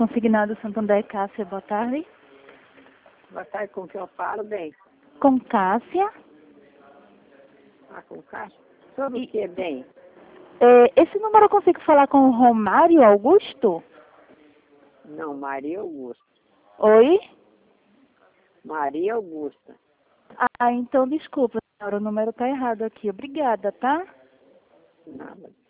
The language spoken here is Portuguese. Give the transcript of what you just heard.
Consignado Santander, Cássia, boa tarde. Boa tarde, com que eu falo, bem? Com Cássia. Ah, com Caixa? Sobre o que, bem? Esse número eu consigo falar com o Romário Augusto? Não, Maria Augusta. Oi? Maria Augusta. Ah, então desculpa, senhora, o número tá errado aqui. Obrigada, tá? Nada.